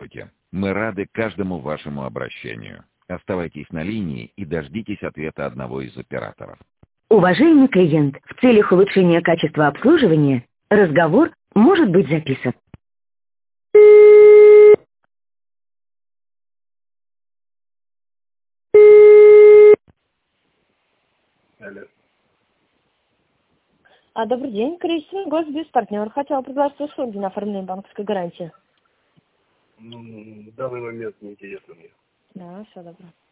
Здравствуйте. Мы рады каждому вашему обращению. Оставайтесь на линии и дождитесь ответа одного из операторов. Уважаемый клиент, в целях улучшения качества обслуживания разговор может быть записан. Алло. Добрый день, Крейсер, Госбиз-партнер. Хотела предложить услуги на оформление банковской гарантии. В данный момент не интересно мне. Да, все добро.